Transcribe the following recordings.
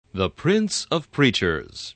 The Prince of Preachers.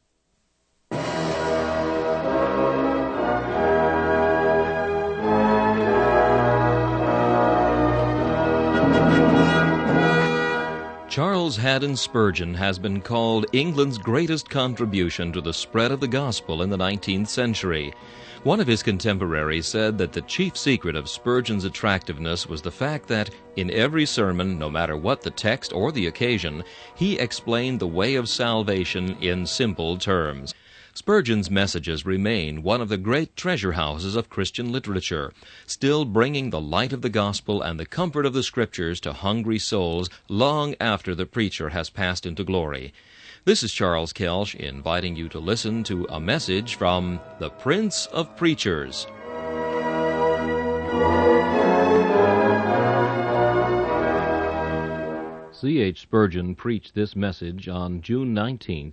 Charles Haddon Spurgeon has been called England's greatest contribution to the spread of the gospel in the 19th century. One of his contemporaries said that the chief secret of Spurgeon's attractiveness was the fact that, in every sermon, no matter what the text or the occasion, he explained the way of salvation in simple terms. Spurgeon's messages remain one of the great treasure houses of Christian literature, still bringing the light of the gospel and the comfort of the Scriptures to hungry souls long after the preacher has passed into glory. This is Charles Kelsch inviting you to listen to a message from the Prince of Preachers. C. H. Spurgeon preached this message on June 19,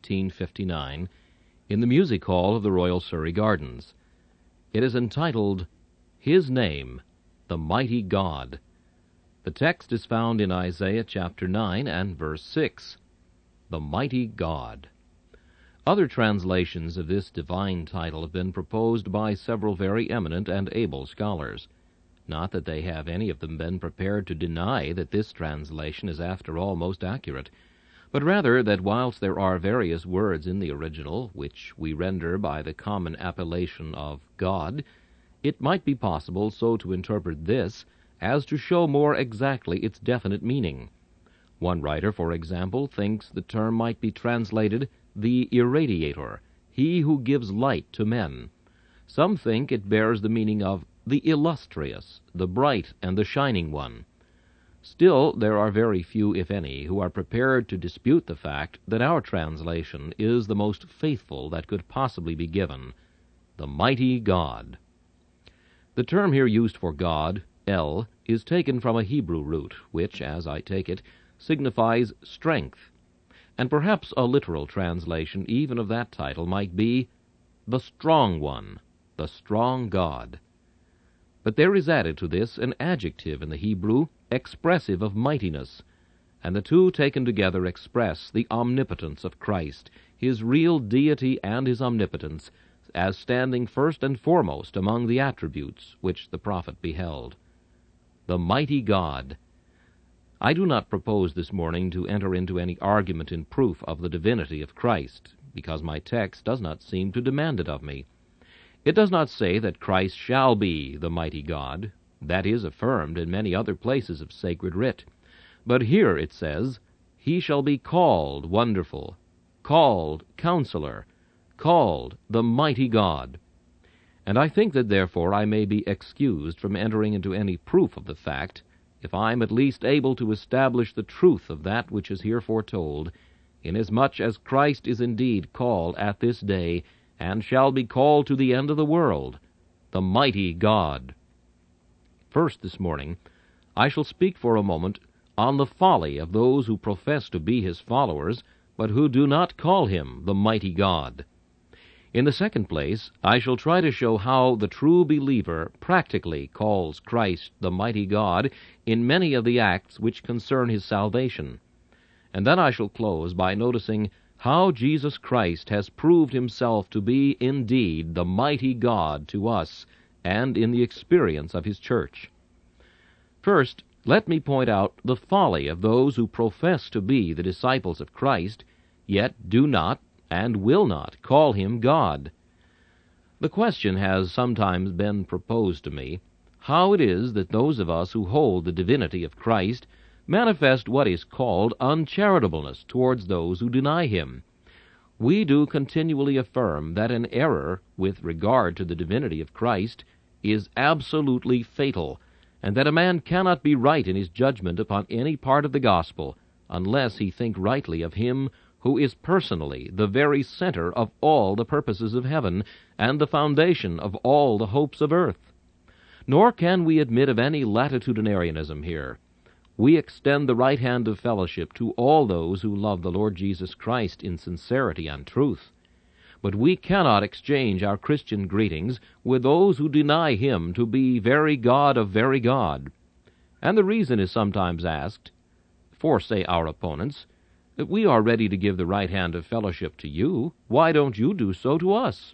1859, in the Music Hall of the Royal Surrey Gardens. It is entitled, His Name, the Mighty God. The text is found in Isaiah chapter 9 and verse 6. The Mighty God. Other translations of this divine title have been proposed by several very eminent and able scholars. Not that they have any of them been prepared to deny that this translation is after all most accurate, but rather that whilst there are various words in the original which we render by the common appellation of God, it might be possible so to interpret this as to show more exactly its definite meaning. One writer, for example, thinks the term might be translated the irradiator, he who gives light to men. Some think it bears the meaning of the illustrious, the bright and the shining one. Still, there are very few, if any, who are prepared to dispute the fact that our translation is the most faithful that could possibly be given, the mighty God. The term here used for God, El, is taken from a Hebrew root, which, as I take it, signifies strength, and perhaps a literal translation even of that title might be the strong one, the strong God. But there is added to this an adjective in the Hebrew expressive of mightiness, and the two taken together express the omnipotence of Christ, his real deity and his omnipotence, as standing first and foremost among the attributes which the prophet beheld. The mighty God. I do not propose this morning to enter into any argument in proof of the divinity of Christ, because my text does not seem to demand it of me. It does not say that Christ shall be the mighty God. That is affirmed in many other places of sacred writ. But here it says, He shall be called Wonderful, called Counselor, called the Mighty God. And I think that therefore I may be excused from entering into any proof of the fact, if I am at least able to establish the truth of that which is here foretold, inasmuch as Christ is indeed called at this day, and shall be called to the end of the world, the mighty God. First this morning, I shall speak for a moment on the folly of those who profess to be his followers, but who do not call him the mighty God. In the second place, I shall try to show how the true believer practically calls Christ the mighty God in many of the acts which concern his salvation. And then I shall close by noticing how Jesus Christ has proved himself to be indeed the mighty God to us and in the experience of his church. First, let me point out the folly of those who profess to be the disciples of Christ, yet do not and will not call him God. The question has sometimes been proposed to me, how it is that those of us who hold the divinity of Christ manifest what is called uncharitableness towards those who deny him. We do continually affirm that an error with regard to the divinity of Christ is absolutely fatal, and that a man cannot be right in his judgment upon any part of the gospel unless he think rightly of him who is personally the very center of all the purposes of heaven and the foundation of all the hopes of earth. Nor can we admit of any latitudinarianism here. We extend the right hand of fellowship to all those who love the Lord Jesus Christ in sincerity and truth. But we cannot exchange our Christian greetings with those who deny him to be very God of very God. And the reason is sometimes asked, for, say our opponents, If we are ready to give the right hand of fellowship to you, why don't you do so to us?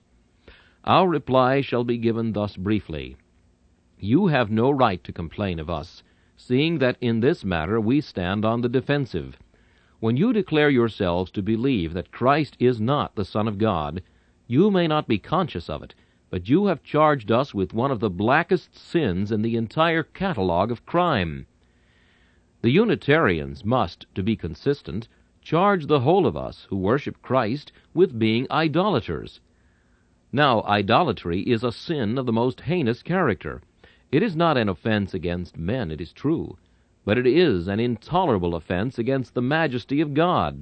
Our reply shall be given thus briefly. You have no right to complain of us, seeing that in this matter we stand on the defensive. When you declare yourselves to believe that Christ is not the Son of God, you may not be conscious of it, but you have charged us with one of the blackest sins in the entire catalogue of crime. The Unitarians must, to be consistent, charge the whole of us who worship Christ with being idolaters. Now, idolatry is a sin of the most heinous character. It is not an offense against men, it is true, but it is an intolerable offense against the majesty of God.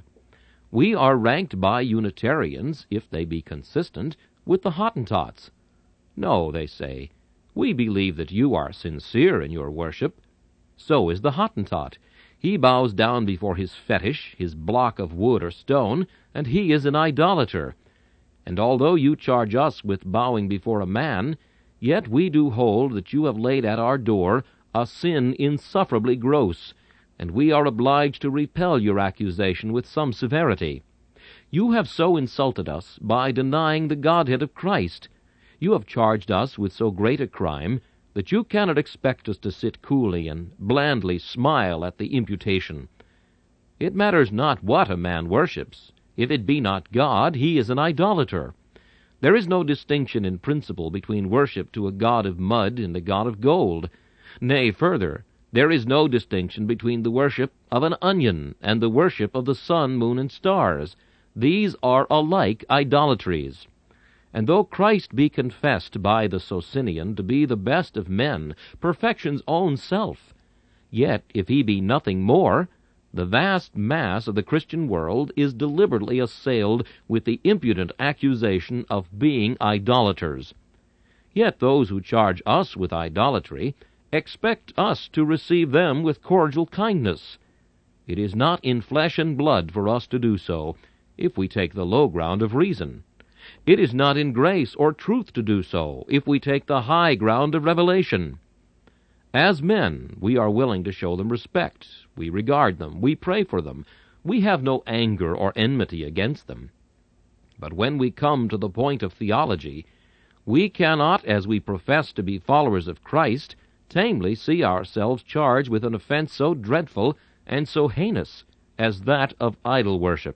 We are ranked by Unitarians, if they be consistent, with the Hottentots. No, they say, we believe that you are sincere in your worship. So is the Hottentot. He bows down before his fetish, his block of wood or stone, and he is an idolater. And although you charge us with bowing before a man, yet we do hold that you have laid at our door a sin insufferably gross, and we are obliged to repel your accusation with some severity. You have so insulted us by denying the Godhead of Christ. You have charged us with so great a crime that you cannot expect us to sit coolly and blandly smile at the imputation. It matters not what a man worships. If it be not God, he is an idolater. There is no distinction in principle between worship to a god of mud and a god of gold. Nay, further, there is no distinction between the worship of an onion and the worship of the sun, moon, and stars. These are alike idolatries. And though Christ be confessed by the Socinian to be the best of men, perfection's own self, yet if he be nothing more, the vast mass of the Christian world is deliberately assailed with the impudent accusation of being idolaters. Yet those who charge us with idolatry expect us to receive them with cordial kindness. It is not in flesh and blood for us to do so, if we take the low ground of reason. It is not in grace or truth to do so, if we take the high ground of revelation. As men, we are willing to show them respect. We regard them. We pray for them. We have no anger or enmity against them. But when we come to the point of theology, we cannot, as we profess to be followers of Christ, tamely see ourselves charged with an offense so dreadful and so heinous as that of idol worship.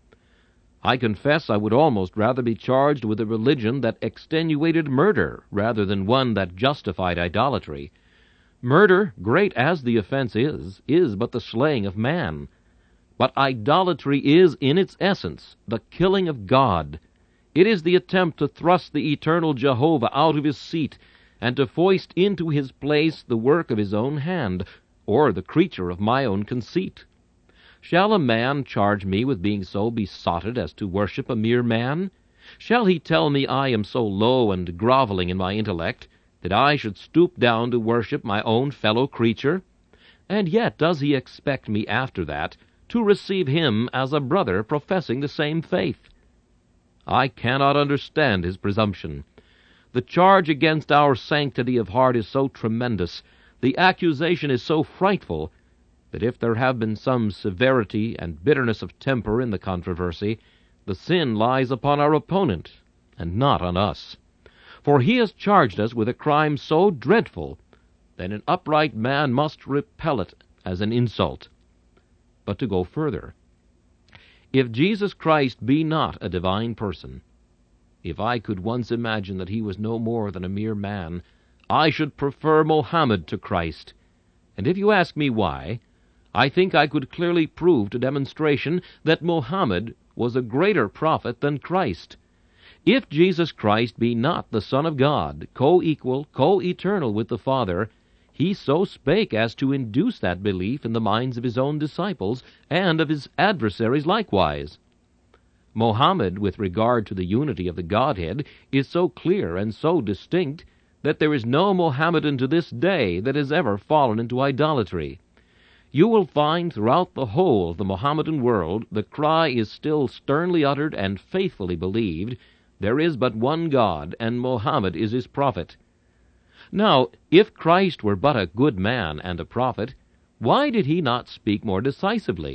I confess I would almost rather be charged with a religion that extenuated murder rather than one that justified idolatry. Murder, great as the offense is but the slaying of man. But idolatry is, in its essence, the killing of God. It is the attempt to thrust the eternal Jehovah out of his seat and to foist into his place the work of his own hand, or the creature of my own conceit. Shall a man charge me with being so besotted as to worship a mere man? Shall he tell me I am so low and groveling in my intellect that I should stoop down to worship my own fellow creature? And yet does he expect me after that to receive him as a brother professing the same faith? I cannot understand his presumption. The charge against our sanctity of heart is so tremendous, the accusation is so frightful, that if there have been some severity and bitterness of temper in the controversy, the sin lies upon our opponent, and not on us. For he has charged us with a crime so dreadful that an upright man must repel it as an insult. But to go further, if Jesus Christ be not a divine person, if I could once imagine that he was no more than a mere man, I should prefer Mohammed to Christ. And if you ask me why, I think I could clearly prove to demonstration that Mohammed was a greater prophet than Christ. If Jesus Christ be not the Son of God, co-equal, co-eternal with the Father, he so spake as to induce that belief in the minds of his own disciples and of his adversaries likewise. Mohammed, with regard to the unity of the Godhead, is so clear and so distinct that there is no Mohammedan to this day that has ever fallen into idolatry. You will find throughout the whole of the Mohammedan world the cry is still sternly uttered and faithfully believed, there is but one God, and Mohammed is his prophet. Now, if Christ were but a good man and a prophet, why did he not speak more decisively?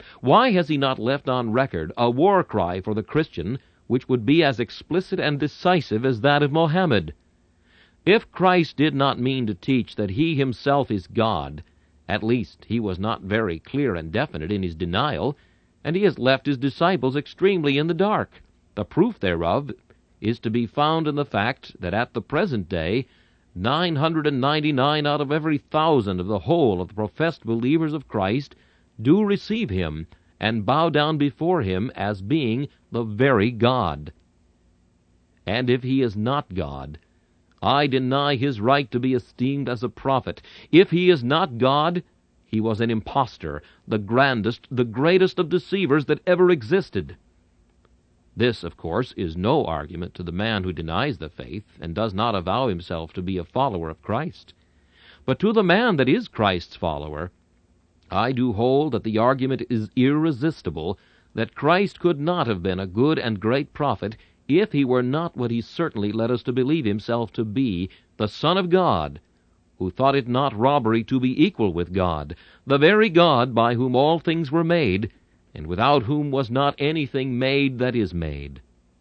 Why has he not left on record a war cry for the Christian which would be as explicit and decisive as that of Mohammed? If Christ did not mean to teach that he himself is God, at least he was not very clear and definite in his denial, and he has left his disciples extremely in the dark. The proof thereof is to be found in the fact that at the present day 999 out of every 1,000 of the whole of the professed believers of Christ do receive him and bow down before him as being the very God. And if he is not God, I deny his right to be esteemed as a prophet. If he is not God, he was an impostor, the grandest, the greatest of deceivers that ever existed. This, of course, is no argument to the man who denies the faith and does not avow himself to be a follower of Christ. But to the man that is Christ's follower, I do hold that the argument is irresistible, that Christ could not have been a good and great prophet if he were not what he certainly led us to believe himself to be, the Son of God, who thought it not robbery to be equal with God, the very God by whom all things were made, and without whom was not anything made that is made.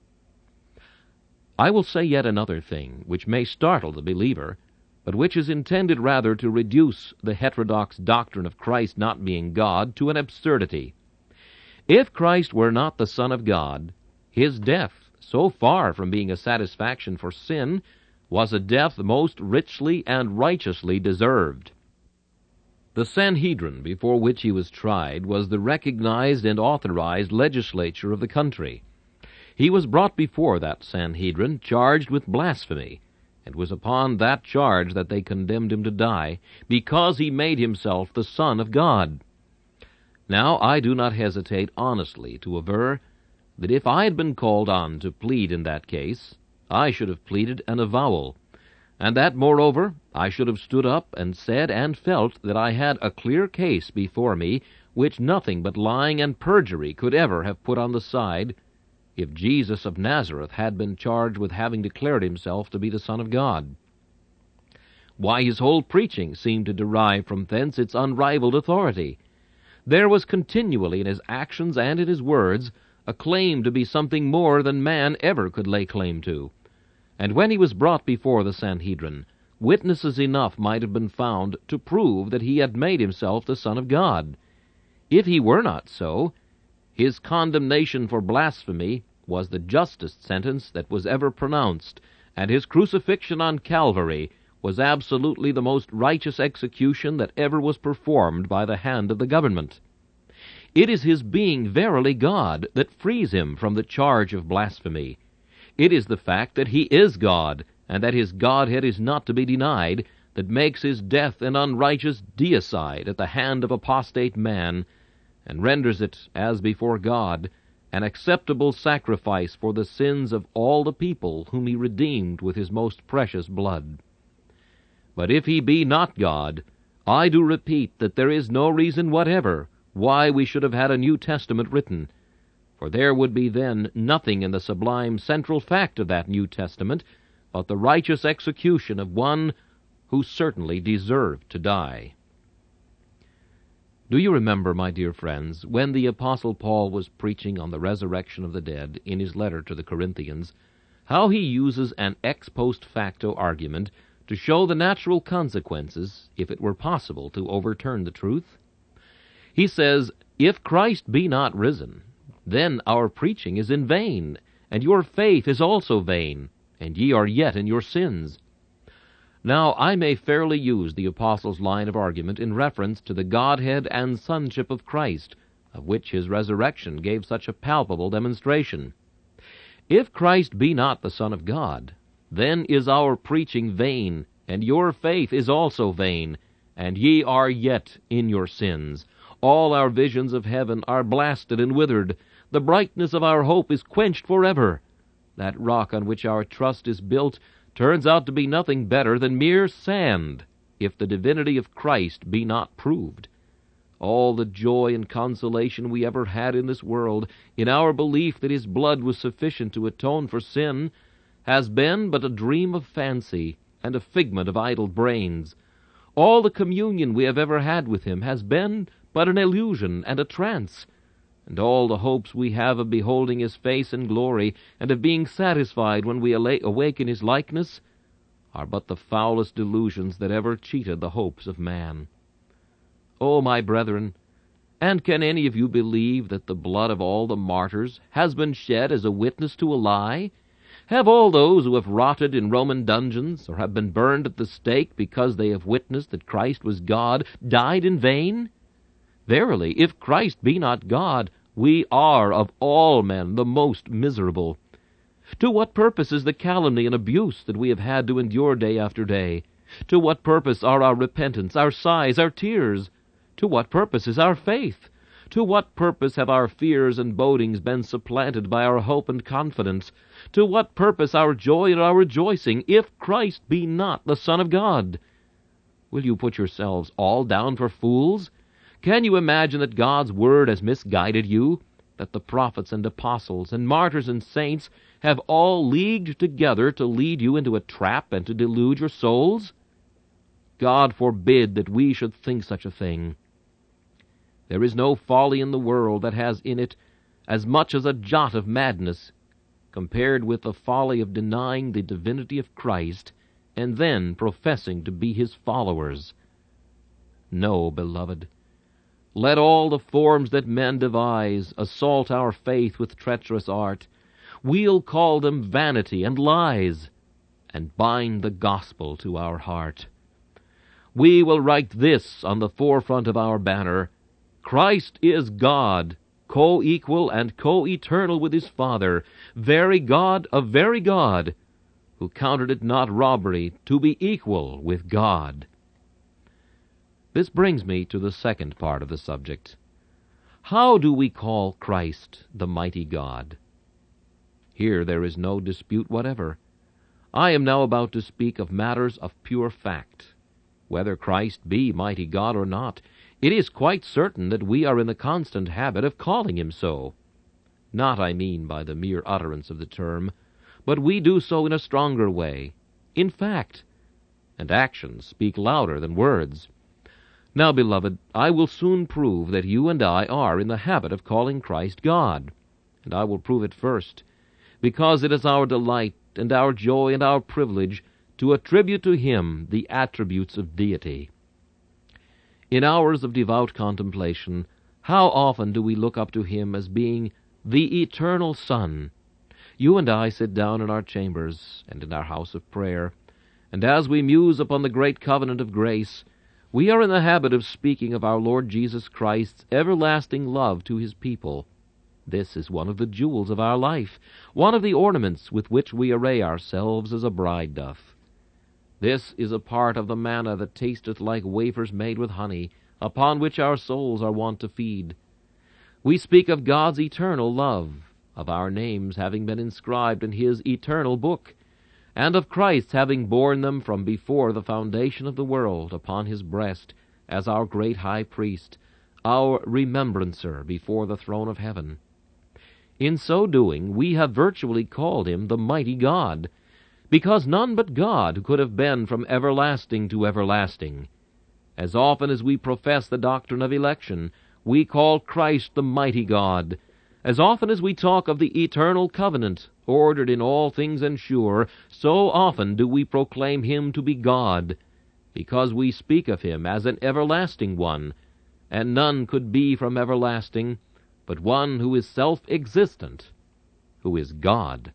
I will say yet another thing, which may startle the believer, but which is intended rather to reduce the heterodox doctrine of Christ not being God to an absurdity. If Christ were not the Son of God, his death, so far from being a satisfaction for sin, was a death most richly and righteously deserved. The Sanhedrin, before which he was tried, was the recognized and authorized legislature of the country. He was brought before that Sanhedrin, charged with blasphemy, and was upon that charge that they condemned him to die, because he made himself the Son of God. Now I do not hesitate honestly to aver that if I had been called on to plead in that case, I should have pleaded an avowal, and that, moreover, I should have stood up and said and felt that I had a clear case before me which nothing but lying and perjury could ever have put on the side, if Jesus of Nazareth had been charged with having declared himself to be the Son of God. Why, his whole preaching seemed to derive from thence its unrivaled authority. There was continually in his actions and in his words a claim to be something more than man ever could lay claim to. And when he was brought before the Sanhedrin, witnesses enough might have been found to prove that he had made himself the Son of God. If he were not so, his condemnation for blasphemy was the justest sentence that was ever pronounced, and his crucifixion on Calvary was absolutely the most righteous execution that ever was performed by the hand of the government. It is his being verily God that frees him from the charge of blasphemy. It is the fact that he is God, and that his Godhead is not to be denied, that makes his death an unrighteous deicide at the hand of apostate man, and renders it, as before God, an acceptable sacrifice for the sins of all the people whom he redeemed with his most precious blood. But if he be not God, I do repeat that there is no reason whatever why we should have had a New Testament written, for there would be then nothing in the sublime central fact of that New Testament but the righteous execution of one who certainly deserved to die. Do you remember, my dear friends, when the Apostle Paul was preaching on the resurrection of the dead in his letter to the Corinthians, how he uses an ex post facto argument to show the natural consequences, if it were possible to overturn the truth? He says, "If Christ be not risen, then our preaching is in vain, and your faith is also vain, and ye are yet in your sins." Now, I may fairly use the Apostle's line of argument in reference to the Godhead and sonship of Christ, of which his resurrection gave such a palpable demonstration. If Christ be not the Son of God, then is our preaching vain, and your faith is also vain, and ye are yet in your sins. All our visions of heaven are blasted and withered. The brightness of our hope is quenched forever. That rock on which our trust is built turns out to be nothing better than mere sand, if the divinity of Christ be not proved. All the joy and consolation we ever had in this world, in our belief that his blood was sufficient to atone for sin, has been but a dream of fancy and a figment of idle brains. All the communion we have ever had with him has been but an illusion and a trance, and all the hopes we have of beholding his face in glory, and of being satisfied when we awake in his likeness, are but the foulest delusions that ever cheated the hopes of man. O my brethren, and can any of you believe that the blood of all the martyrs has been shed as a witness to a lie? Have all those who have rotted in Roman dungeons, or have been burned at the stake because they have witnessed that Christ was God, died in vain? Verily, if Christ be not God, we are of all men the most miserable. To what purpose is the calumny and abuse that we have had to endure day after day? To what purpose are our repentance, our sighs, our tears? To what purpose is our faith? To what purpose have our fears and bodings been supplanted by our hope and confidence? To what purpose our joy and our rejoicing, if Christ be not the Son of God? Will you put yourselves all down for fools? Can you imagine that God's word has misguided you, that the prophets and apostles and martyrs and saints have all leagued together to lead you into a trap and to delude your souls? God forbid that we should think such a thing. There is no folly in the world that has in it as much as a jot of madness, compared with the folly of denying the divinity of Christ and then professing to be his followers. No, beloved, let all the forms that men devise assault our faith with treacherous art. We'll call them vanity and lies, and bind the gospel to our heart. We will write this on the forefront of our banner: Christ is God, co-equal and co-eternal with his Father, very God of very God, who counted it not robbery to be equal with God. This brings me to the second part of the subject. How do we call Christ the mighty God? Here there is no dispute whatever. I am now about to speak of matters of pure fact. Whether Christ be mighty God or not, it is quite certain that we are in the constant habit of calling him so. Not, I mean, by the mere utterance of the term, but we do so in a stronger way, in fact, and actions speak louder than words. Now, beloved, I will soon prove that you and I are in the habit of calling Christ God, and I will prove it first, because it is our delight and our joy and our privilege to attribute to him the attributes of deity. In hours of devout contemplation, how often do we look up to him as being the eternal Son? You and I sit down in our chambers and in our house of prayer, and as we muse upon the great covenant of grace, we are in the habit of speaking of our Lord Jesus Christ's everlasting love to his people. This is one of the jewels of our life, one of the ornaments with which we array ourselves as a bride doth. This is a part of the manna that tasteth like wafers made with honey, upon which our souls are wont to feed. We speak of God's eternal love, of our names having been inscribed in his eternal book, and of Christ's having borne them from before the foundation of the world upon his breast, as our great high priest, our remembrancer before the throne of heaven. In so doing, we have virtually called him the mighty God, because none but God could have been from everlasting to everlasting. As often as we profess the doctrine of election, we call Christ the mighty God. As often as we talk of the eternal covenant, ordered in all things and sure, so often do we proclaim him to be God, because we speak of him as an everlasting one, and none could be from everlasting but one who is self-existent, who is God.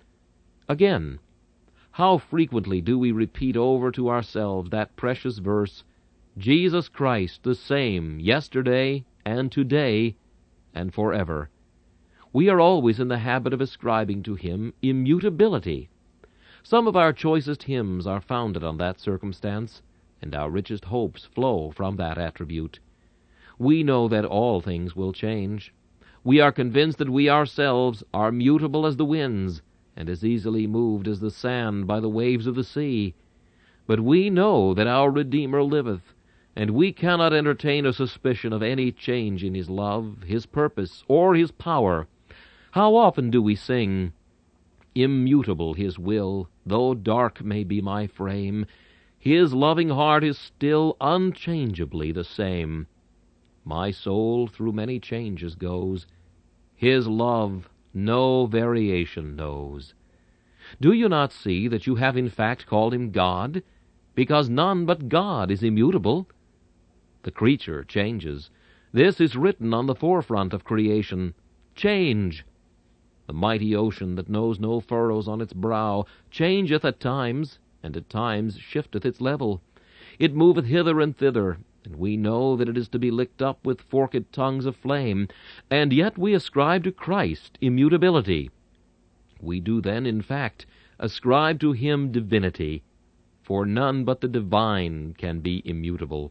Again, how frequently do we repeat over to ourselves that precious verse, Jesus Christ the same yesterday and today and forever. We are always in the habit of ascribing to him immutability. Some of our choicest hymns are founded on that circumstance, and our richest hopes flow from that attribute. We know that all things will change. We are convinced that we ourselves are mutable as the winds, and as easily moved as the sand by the waves of the sea. But we know that our Redeemer liveth, and we cannot entertain a suspicion of any change in his love, his purpose, or his power. How often do we sing, "Immutable his will, though dark may be my frame, his loving heart is still unchangeably the same." My soul through many changes goes. His love no variation knows. Do you not see that you have in fact called him God? Because none but God is immutable. The creature changes. This is written on the forefront of creation. Change. The mighty ocean that knows no furrows on its brow changeth at times, and at times shifteth its level. It moveth hither and thither, and we know that it is to be licked up with forked tongues of flame, and yet we ascribe to Christ immutability. We do then, in fact, ascribe to him divinity, for none but the divine can be immutable.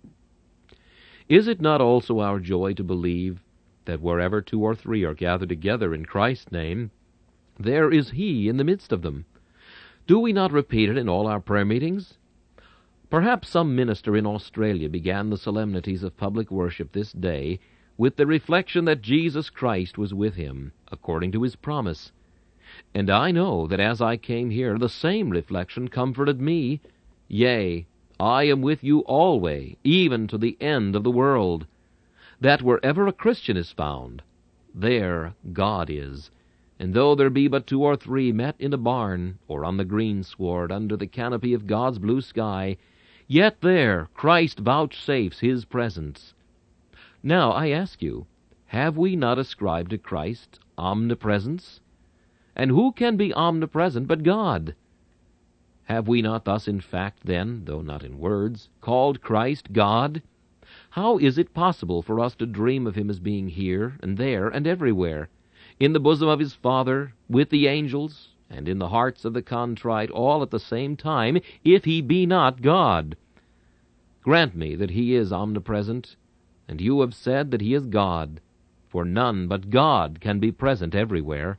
Is it not also our joy to believe that wherever 2 or 3 are gathered together in Christ's name, there is he in the midst of them? Do we not repeat it in all our prayer meetings? Perhaps some minister in Australia began the solemnities of public worship this day with the reflection that Jesus Christ was with him, according to his promise. And I know that as I came here, the same reflection comforted me. Yea, I am with you alway, even to the end of the world. That wherever a Christian is found, there God is. And though there be but 2 or 3 met in a barn, or on the greensward under the canopy of God's blue sky, yet there Christ vouchsafes his presence. Now I ask you, have we not ascribed to Christ omnipresence? And who can be omnipresent but God? Have we not thus in fact then, though not in words, called Christ God? How is it possible for us to dream of him as being here and there and everywhere, in the bosom of his Father, with the angels, and in the hearts of the contrite, all at the same time, if he be not God? Grant me that he is omnipresent, and you have said that he is God, for none but God can be present everywhere.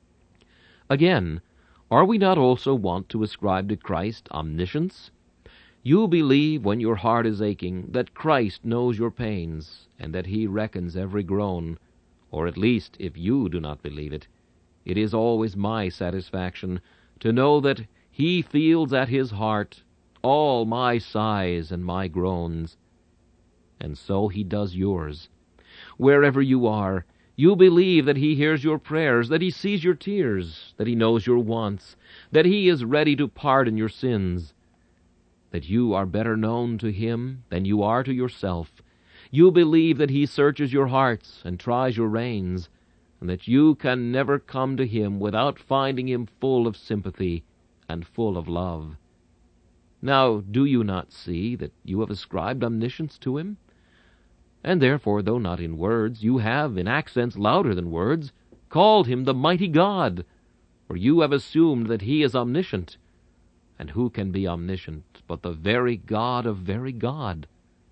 Again, are we not also wont to ascribe to Christ omniscience? You believe, when your heart is aching, that Christ knows your pains, and that he reckons every groan. Or at least, if you do not believe it, it is always my satisfaction to know that he feels at his heart all my sighs and my groans. And so he does yours. Wherever you are, you believe that he hears your prayers, that he sees your tears, that he knows your wants, that he is ready to pardon your sins, that you are better known to him than you are to yourself. You believe that he searches your hearts and tries your reins, and that you can never come to him without finding him full of sympathy and full of love. Now, do you not see that you have ascribed omniscience to him? And therefore, though not in words, you have, in accents louder than words, called him the mighty God, for you have assumed that he is omniscient. And who can be omniscient but the very God of very God?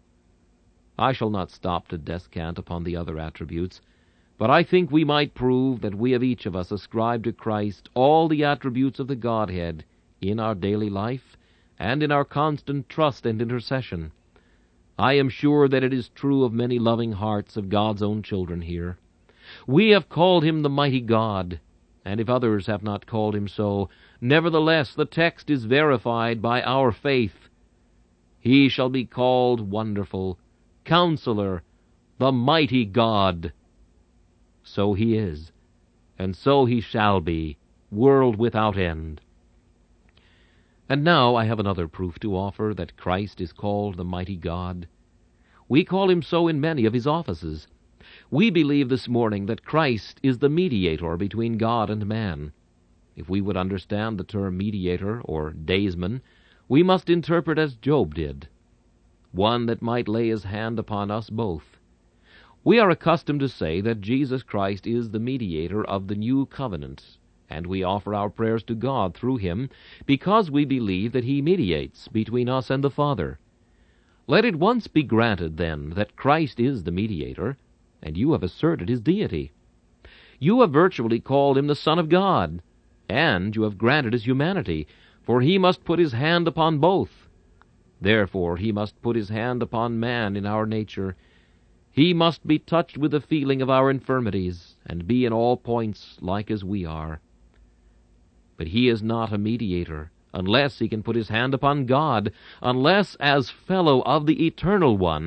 I shall not stop to descant upon the other attributes, but I think we might prove that we have each of us ascribed to Christ all the attributes of the Godhead in our daily life and in our constant trust and intercession. I am sure that it is true of many loving hearts of God's own children here. We have called him the mighty God, and if others have not called him so, nevertheless the text is verified by our faith. He shall be called Wonderful, Counselor, the Mighty God. So he is, and so he shall be, world without end. And now I have another proof to offer that Christ is called the mighty God. We call him so in many of his offices. We believe this morning that Christ is the mediator between God and man. If we would understand the term mediator or daysman, we must interpret as Job did, one that might lay his hand upon us both. We are accustomed to say that Jesus Christ is the mediator of the new covenant, and we offer our prayers to God through him because we believe that he mediates between us and the Father. Let it once be granted, then, that Christ is the mediator, and you have asserted his deity. You have virtually called him the Son of God, and you have granted his humanity, for he must put his hand upon both. Therefore he must put his hand upon man in our nature. He must be touched with the feeling of our infirmities, and be in all points like as we are. But he is not a mediator, unless he can put his hand upon God, unless, as fellow of the Eternal One,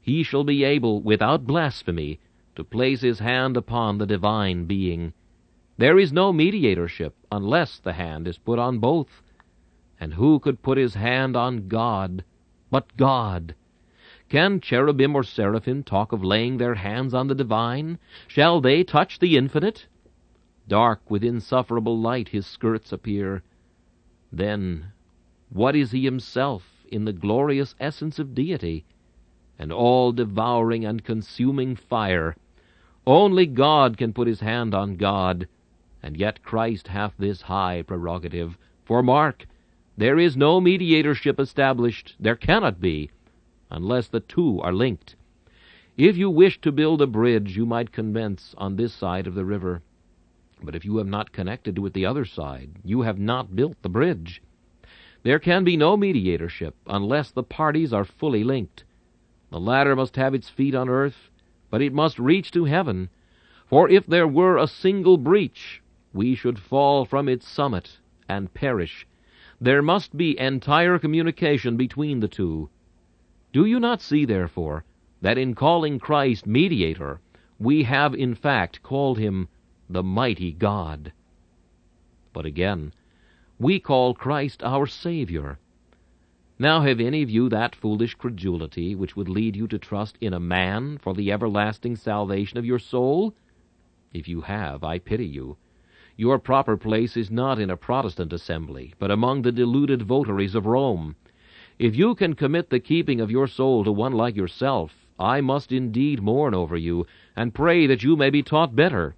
he shall be able, without blasphemy, to place his hand upon the divine being. There is no mediatorship unless the hand is put on both. And who could put his hand on God but God? Can cherubim or seraphim talk of laying their hands on the divine? Shall they touch the infinite? Dark with insufferable light his skirts appear. Then what is he himself in the glorious essence of deity? An all-devouring and consuming fire. Only God can put his hand on God, and yet Christ hath this high prerogative. For mark, there is no mediatorship established, there cannot be, unless the two are linked. If you wish to build a bridge, you might commence on this side of the river. But if you have not connected with the other side, you have not built the bridge. There can be no mediatorship unless the parties are fully linked. The ladder must have its feet on earth, but it must reach to heaven. For if there were a single breach, we should fall from its summit and perish. There must be entire communication between the two. Do you not see, therefore, that in calling Christ mediator, we have in fact called him the mighty God? But again, we call Christ our Savior. Now have any of you that foolish credulity which would lead you to trust in a man for the everlasting salvation of your soul? If you have, I pity you. Your proper place is not in a Protestant assembly, but among the deluded votaries of Rome. If you can commit the keeping of your soul to one like yourself, I must indeed mourn over you, and pray that you may be taught better.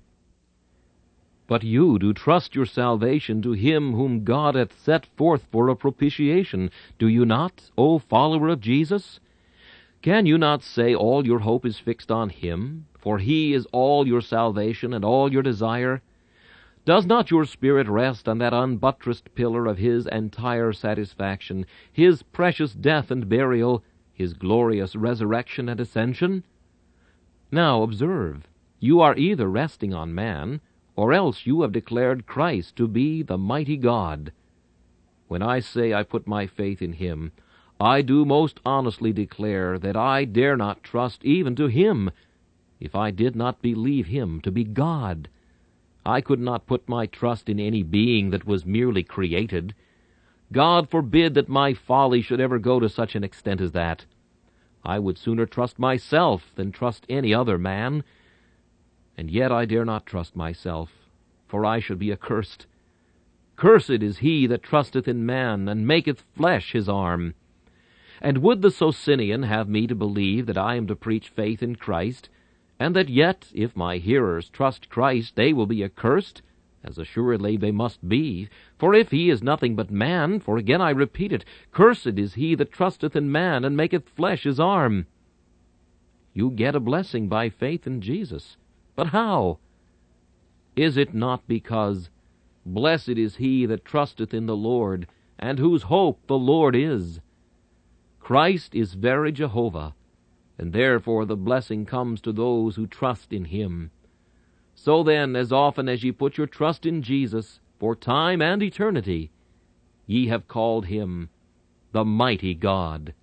But you do trust your salvation to him whom God hath set forth for a propitiation, do you not, O follower of Jesus? Can you not say all your hope is fixed on him, for he is all your salvation and all your desire? Does not your spirit rest on that unbuttressed pillar of his entire satisfaction, his precious death and burial, his glorious resurrection and ascension? Now observe, you are either resting on man, or else you have declared Christ to be the mighty God. When I say I put my faith in him, I do most honestly declare that I dare not trust even to him, if I did not believe him to be God. I could not put my trust in any being that was merely created. God forbid that my folly should ever go to such an extent as that. I would sooner trust myself than trust any other man. And yet I dare not trust myself, for I should be accursed. Cursed is he that trusteth in man, and maketh flesh his arm. And would the Socinian have me to believe that I am to preach faith in Christ, and that yet, if my hearers trust Christ, they will be accursed, as assuredly they must be? For if he is nothing but man, for again I repeat it, cursed is he that trusteth in man, and maketh flesh his arm. You get a blessing by faith in Jesus. But how? Is it not because, blessed is he that trusteth in the Lord, and whose hope the Lord is? Christ is very Jehovah, and therefore the blessing comes to those who trust in him. So then, as often as ye put your trust in Jesus, for time and eternity, ye have called him the mighty God.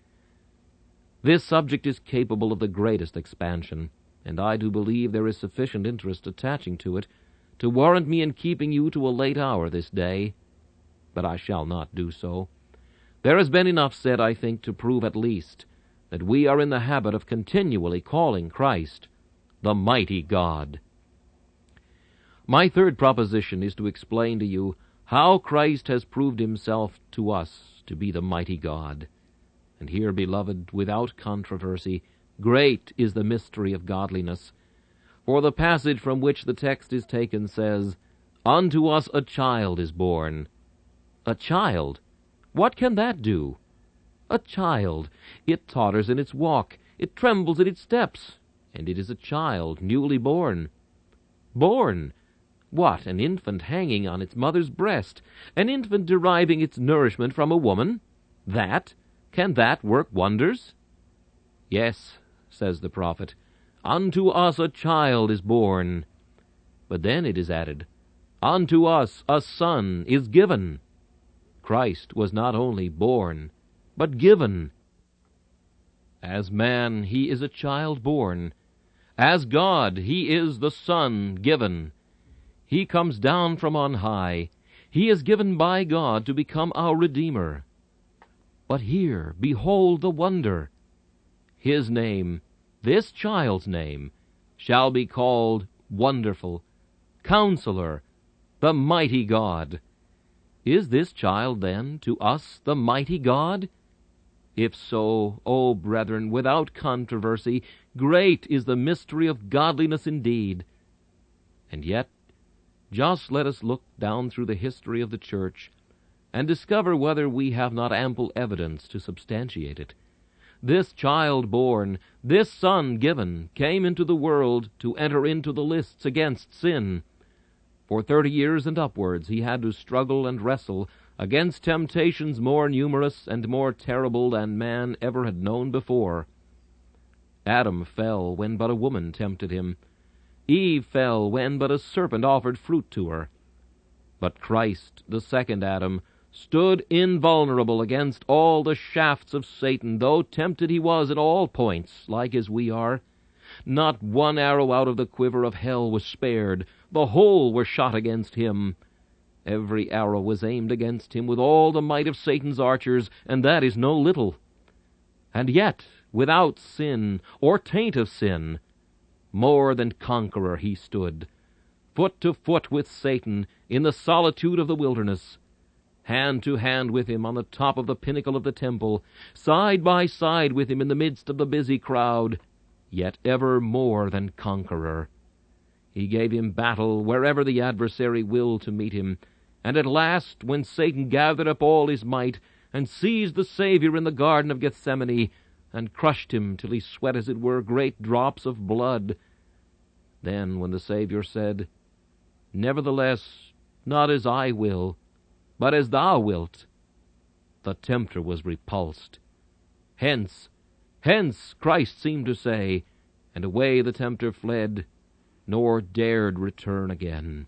This subject is capable of the greatest expansion, and I do believe there is sufficient interest attaching to it to warrant me in keeping you to a late hour this day. But I shall not do so. There has been enough said, I think, to prove at least that we are in the habit of continually calling Christ the mighty God. My third proposition is to explain to you how Christ has proved himself to us to be the mighty God. And here, beloved, without controversy, great is the mystery of godliness. For the passage from which the text is taken says, "Unto us a child is born." A child? What can that do? A child. It totters in its walk, it trembles in its steps, and it is a child newly born. Born? What, an infant hanging on its mother's breast, an infant deriving its nourishment from a woman? That? Can that work wonders? Yes, says the prophet, unto us a child is born. But then it is added, unto us a son is given. Christ was not only born, but given. As man he is a child born. As God he is the Son given. He comes down from on high. He is given by God to become our Redeemer. But here, behold the wonder. His name, this child's name, shall be called Wonderful, Counselor, the Mighty God. Is this child, then, to us the mighty God? If so, O brethren, without controversy, great is the mystery of godliness indeed. And yet, just let us look down through the history of the Church and discover whether we have not ample evidence to substantiate it. This child born, this Son given, came into the world to enter into the lists against sin. For 30 years and upwards he had to struggle and wrestle against temptations more numerous and more terrible than man ever had known before. Adam fell when but a woman tempted him. Eve fell when but a serpent offered fruit to her. But Christ, the second Adam, stood invulnerable against all the shafts of Satan, though tempted he was in all points, like as we are. Not one arrow out of the quiver of hell was spared. The whole were shot against him. Every arrow was aimed against him with all the might of Satan's archers, and that is no little. And yet, without sin, or taint of sin, more than conqueror he stood, foot to foot with Satan in the solitude of the wilderness, hand to hand with him on the top of the pinnacle of the temple, side by side with him in the midst of the busy crowd, yet ever more than conqueror. He gave him battle wherever the adversary willed to meet him, and at last, when Satan gathered up all his might, and seized the Savior in the Garden of Gethsemane, and crushed him till he sweat, as it were, great drops of blood, then when the Savior said, "Nevertheless, not as I will, but as thou wilt," the tempter was repulsed. Hence, hence, Christ seemed to say, and away the tempter fled, nor dared return again.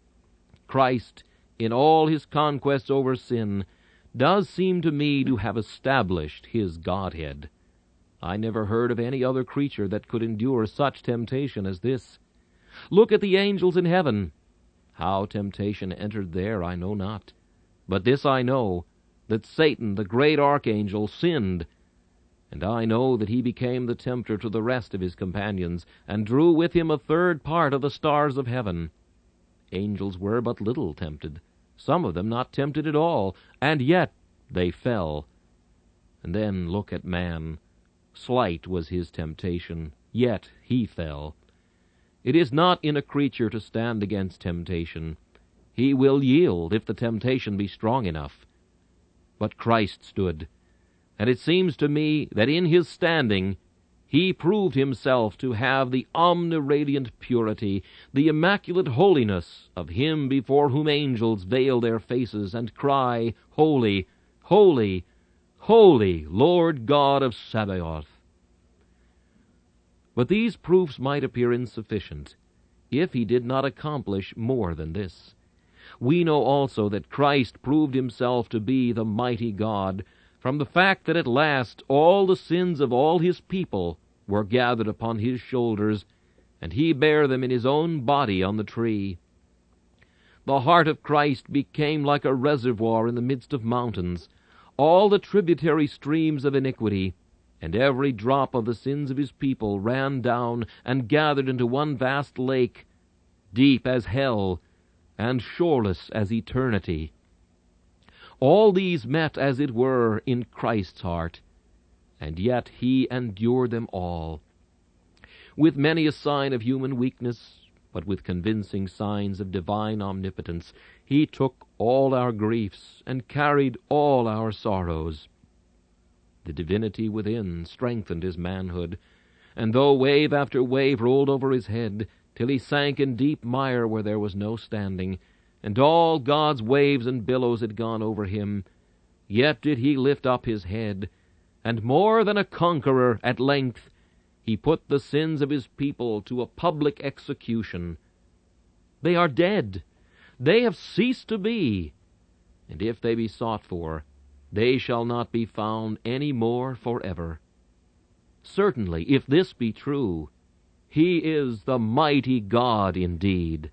Christ, in all his conquests over sin, does seem to me to have established his Godhead. I never heard of any other creature that could endure such temptation as this. Look at the angels in heaven. How temptation entered there, I know not. But this I know, that Satan, the great archangel, sinned, and I know that he became the tempter to the rest of his companions, and drew with him a third part of the stars of heaven. Angels were but little tempted, some of them not tempted at all, and yet they fell. And then look at man. Slight was his temptation, yet he fell. It is not in a creature to stand against temptation. He will yield if the temptation be strong enough. But Christ stood, and it seems to me that in his standing he proved himself to have the omniradiant purity, the immaculate holiness of him before whom angels veil their faces and cry, "Holy, holy, holy, Lord God of Sabaoth." But these proofs might appear insufficient if he did not accomplish more than this. We know also that Christ proved himself to be the mighty God from the fact that at last all the sins of all his people were gathered upon his shoulders, and he bare them in his own body on the tree. The heart of Christ became like a reservoir in the midst of mountains, all the tributary streams of iniquity, and every drop of the sins of his people ran down and gathered into one vast lake, deep as hell, and shoreless as eternity. All these met, as it were, in Christ's heart, and yet he endured them all. With many a sign of human weakness, but with convincing signs of divine omnipotence, he took all our griefs and carried all our sorrows. The divinity within strengthened his manhood, and though wave after wave rolled over his head, till he sank in deep mire where there was no standing, and all God's waves and billows had gone over him, yet did he lift up his head, and more than a conqueror at length he put the sins of his people to a public execution. They are dead. They have ceased to be. And if they be sought for, they shall not be found any more forever. Certainly, if this be true, he is the mighty God indeed.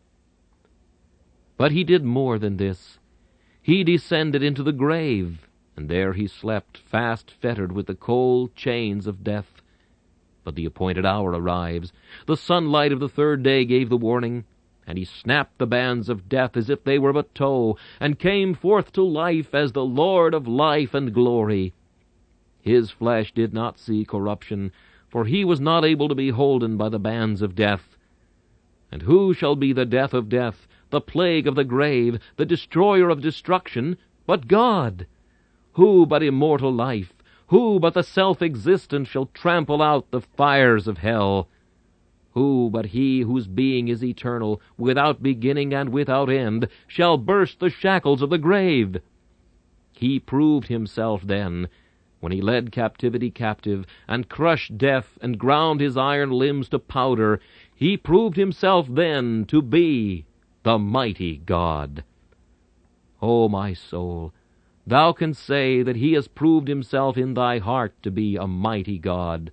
But he did more than this. He descended into the grave, and there he slept, fast fettered with the cold chains of death. But the appointed hour arrives. The sunlight of the third day gave the warning, and he snapped the bands of death as if they were but tow, and came forth to life as the Lord of life and glory. His flesh did not see corruption, for he was not able to be holden by the bands of death. And who shall be the death of death, the plague of the grave, the destroyer of destruction, but God? Who but immortal life, who but the self-existent shall trample out the fires of hell? Who but he whose being is eternal, without beginning and without end, shall burst the shackles of the grave? He proved himself then, when he led captivity captive, and crushed death, and ground his iron limbs to powder. He proved himself then to be the mighty God. O my soul, thou canst say that he has proved himself in thy heart to be a mighty God.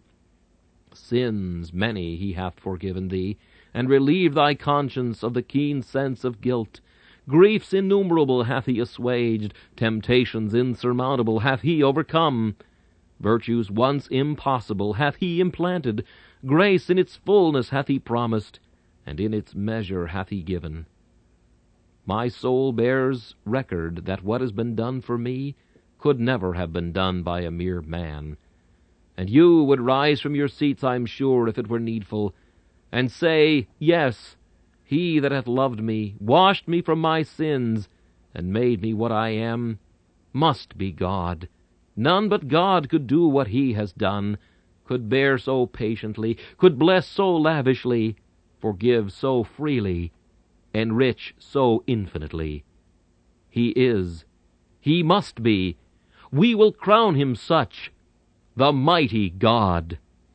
Sins many he hath forgiven thee, and relieved thy conscience of the keen sense of guilt. Griefs innumerable hath he assuaged, temptations insurmountable hath he overcome. Virtues once impossible hath he implanted, grace in its fullness hath he promised, and in its measure hath he given. My soul bears record that what has been done for me could never have been done by a mere man. And you would rise from your seats, I'm sure, if it were needful, and say, Yes, he that hath loved me, washed me from my sins, and made me what I am, must be God. None but God could do what he has done, could bear so patiently, could bless so lavishly, forgive so freely, enrich so infinitely. He is, he must be, we will crown him such, the mighty God.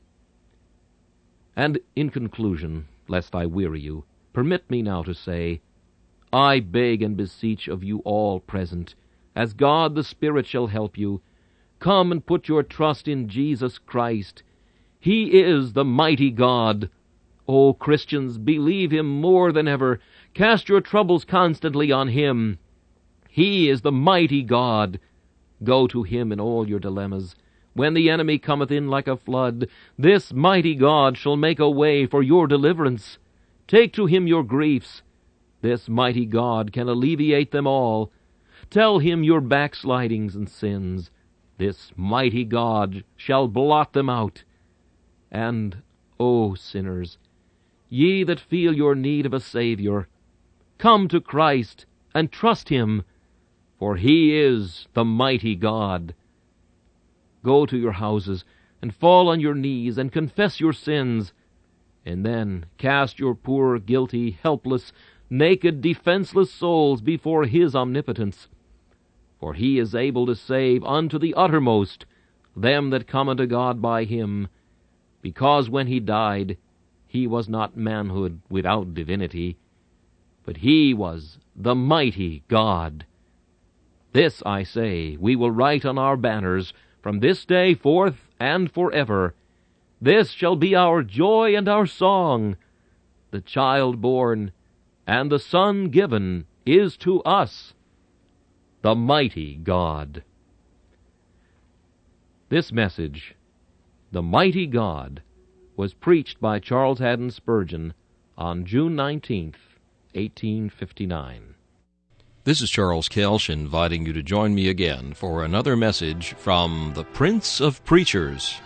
And in conclusion, lest I weary you, permit me now to say, I beg and beseech of you all present, as God the Spirit shall help you, come and put your trust in Jesus Christ. He is the mighty God. O Christians, believe him more than ever. Cast your troubles constantly on him. He is the mighty God. Go to him in all your dilemmas. When the enemy cometh in like a flood, this mighty God shall make a way for your deliverance. Take to him your griefs. This mighty God can alleviate them all. Tell him your backslidings and sins. This mighty God shall blot them out. And, O sinners, ye that feel your need of a Savior, come to Christ and trust him, for he is the mighty God. Go to your houses and fall on your knees and confess your sins, and then cast your poor, guilty, helpless, naked, defenseless souls before his omnipotence. For he is able to save unto the uttermost them that come unto God by him, because when he died, he was not manhood without divinity, but he was the mighty God. This, I say, we will write on our banners from this day forth and forever. This shall be our joy and our song. The child born and the Son given is to us the mighty God. This message, The Mighty God, was preached by Charles Haddon Spurgeon on June 19th, 1859. This is Charles Kelsch inviting you to join me again for another message from the Prince of Preachers.